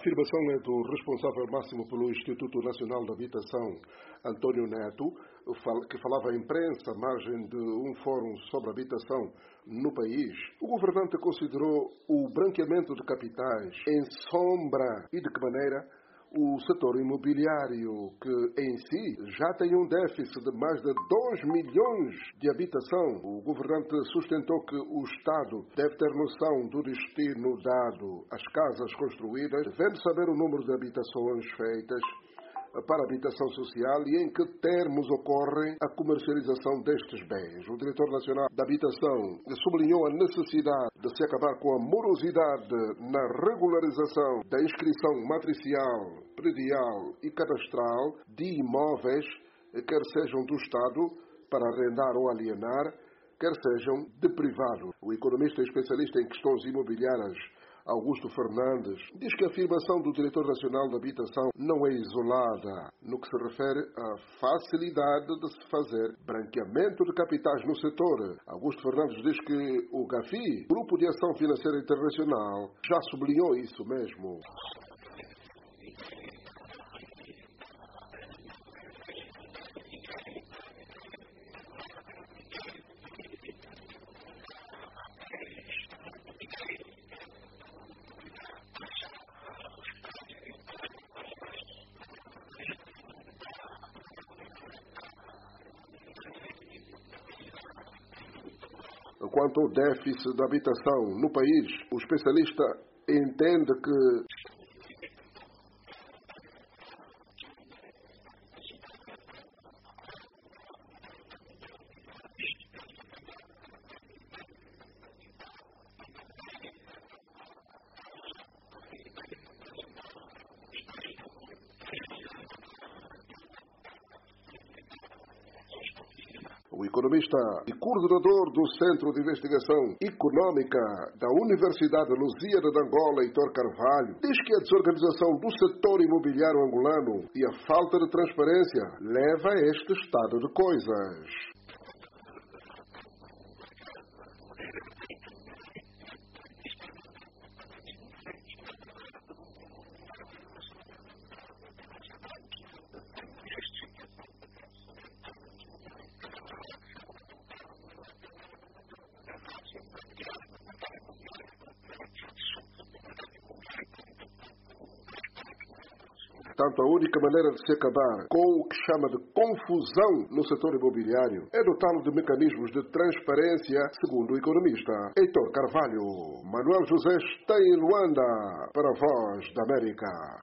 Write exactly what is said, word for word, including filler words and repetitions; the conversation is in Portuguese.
afirmação é do responsável máximo pelo Instituto Nacional da Habitação, António Neto, que falava à imprensa à margem de um fórum sobre habitação no país. O governante considerou o branqueamento de capitais em sombra e de que maneira o setor imobiliário, que em si já tem um déficit de mais de dois milhões de habitação. O governante sustentou que o Estado deve ter noção do destino dado às casas construídas, devendo saber o número de habitações feitas para habitação social e em que termos ocorre a comercialização destes bens. O diretor nacional da habitação sublinhou a necessidade de se acabar com a morosidade na regularização da inscrição matricial, predial e cadastral de imóveis, quer sejam do Estado para arrendar ou alienar, quer sejam de privado. O economista e especialista em questões imobiliárias Augusto Fernandes diz que a afirmação do Diretor Nacional da Habitação não é isolada no que se refere à facilidade de se fazer branqueamento de capitais no setor. Augusto Fernandes diz que o GAFI, Grupo de Ação Financeira Internacional, já sublinhou isso mesmo. Quanto ao déficit da habitação no país, o especialista entende que o economista e coordenador do Centro de Investigação Econômica da Universidade Lusíada de Angola, Heitor Carvalho, diz que a desorganização do setor imobiliário angolano e a falta de transparência leva a este estado de coisas. Portanto, a única maneira de se acabar com o que chama de confusão no setor imobiliário é dotá-lo de mecanismos de transparência, segundo o economista Heitor Carvalho. Manuel José está em Luanda para a Voz da América.